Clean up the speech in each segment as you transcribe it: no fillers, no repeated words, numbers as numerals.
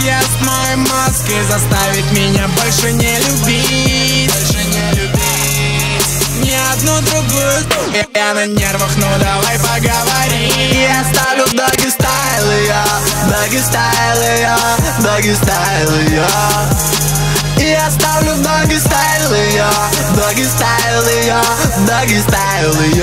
съест мой мозг и заставит меня больше не любить. Ни одну другую. Я на нервах, ну давай поговорим. Я ставлю доги стайлы, доги стайлы, доги стайлы, я ставлю доги стайлы, доги стайлы, доги стайлы,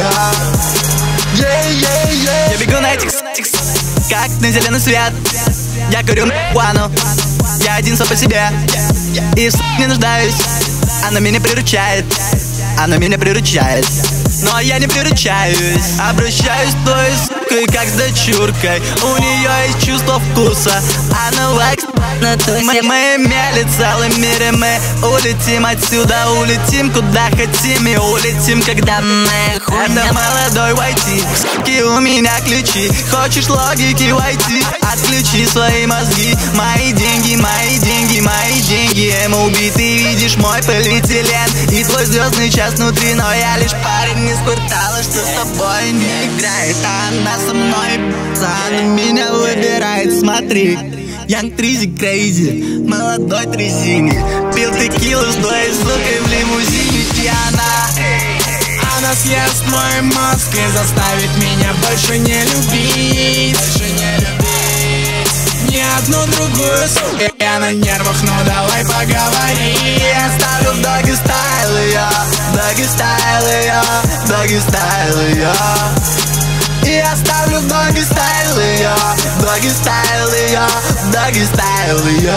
я бегу на этих как на зеленый свет. Я курю marijuana, я один сам по себе. И в не нуждаюсь, она меня приручает. Она меня приручает, но я не приручаюсь. Обращаюсь с той сукой, как с дочуркой. У нее есть чувство вкуса. Она лайк мы имели целый мир, и мы улетим отсюда. Улетим куда хотим и улетим, когда мы ходим. Это молодой войти, суки, у меня ключи. Хочешь логики войти? Отключи свои мозги. Мои деньги, мои деньги, мои деньги. MLB, ты видишь мой полиэтилен и твой звездный час внутри, но я лишь парень из квартала, что с тобой не играет. Она со мной, она меня выбирает. Смотри, Young Trizy Crazy, молодой Трезини. Пил текилу с той сукой в лимузине. И она съест мой мозг и заставит меня больше не любить. Ни одну другую суку. Я на нервах, ну давай поговорим. Я ставлю доги стайлы, доги стайлы, доги стайлы, я ставлю доги стайлы, доги стайлы, доги стайлы,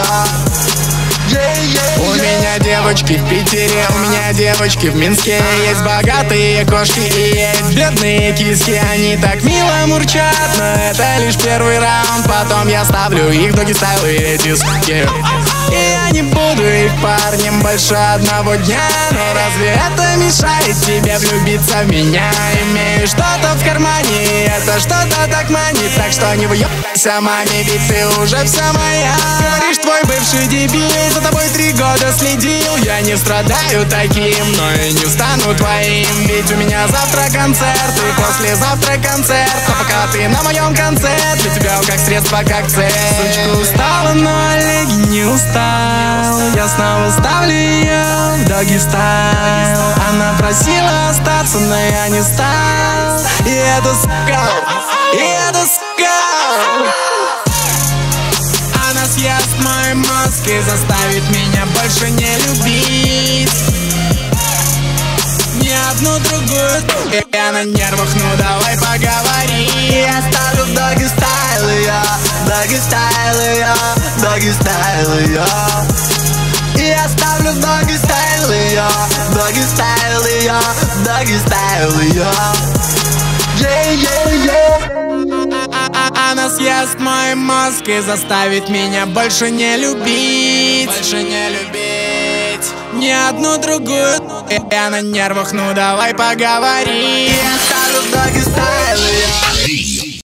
У меня девочки в Питере, у меня девочки в Минске. Есть богатые кошки и есть бедные киски. Они так мило мурчат, но это лишь первый раунд. Потом я ставлю их доги стайлы, эти суки. И я не буду их парнем больше одного дня. Но разве это мешает тебе влюбиться в меня? Имею что-то в кармане, и это что-то так манит. Так что не выебайся, маме, ведь ты уже вся моя. Говоришь, твой бывший дебил за тобой 3 года следил. Я не страдаю таким, но и не стану твоим. Ведь у меня завтра концерт и послезавтра концерт. А пока ты на моем конце, для тебя он как средство, как цель. Сучка устала, но Олеги не устал. Я снова ставлю ее в доги стайл. Она просила остаться, но я не стал. И это сука, и это сука. Она съест мой мозг и заставит меня больше не любить. Ни одну другую. Я на нервах, ну давай поговорим. Я ставлю доги стайлы, доги стайлы, доги стайлы, я ставлю доги стайлы, доги стайлы, доги стайлы, Она съест мой мозг и заставит меня больше не любить. Больше не любить ни одну другую. Я на нервах, ну давай поговорим. Я ставлю доги стайлы,